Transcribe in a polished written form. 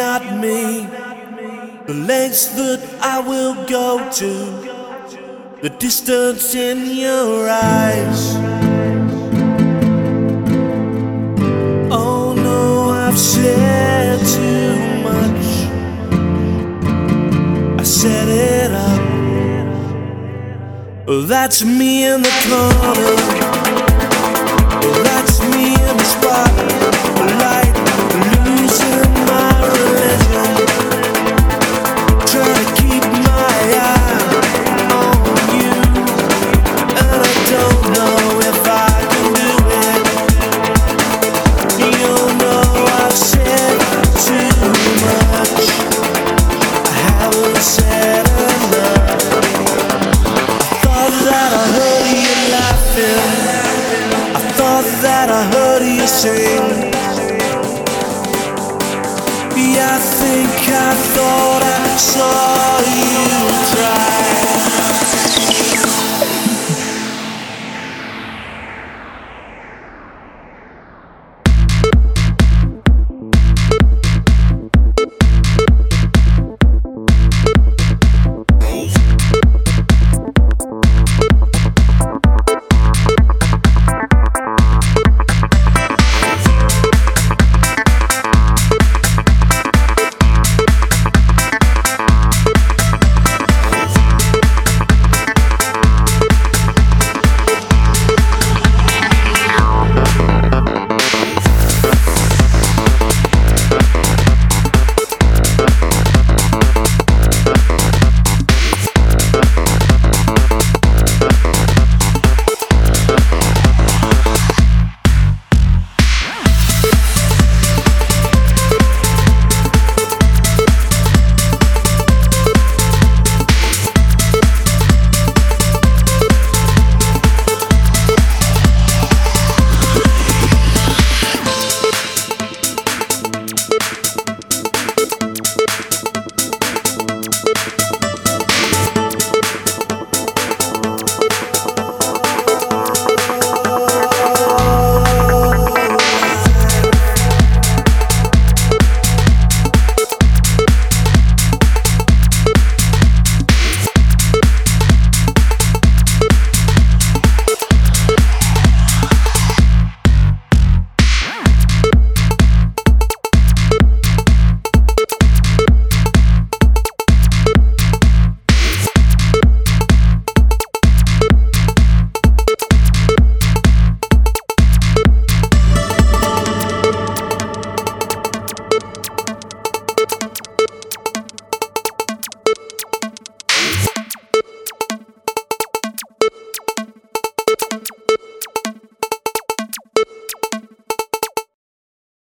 not me. The lengths that I will go to, the distance in your eyes. Oh no, I've said too much. I set it up. That's me in the corner. That's me in the spotlight, losing my religion, trying to keep my eye on you, and I don't know if I can do it. You know I've said too much. I haven't said enough. I thought that I heard you laughing. I thought that I heard you sing. Yeah, I think I thought I saw